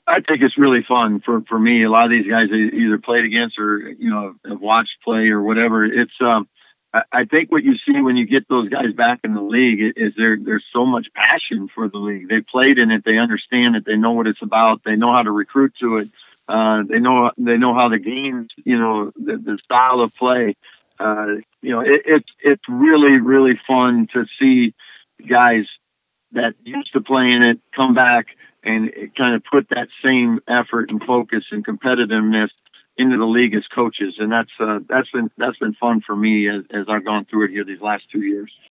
I think it's really fun for me. A lot of these guys I either played against or, have watched play or whatever. I think what you see when you get those guys back in the league is there's so much passion for the league. They played in it. They understand it. They know what it's about. They know how to recruit to it. They know how the games, the style of play. It's really, really fun to see guys that used to play in it come back and kind of put that same effort and focus and competitiveness into the league as coaches. And that's been fun for me as I've gone through it here these last 2 years.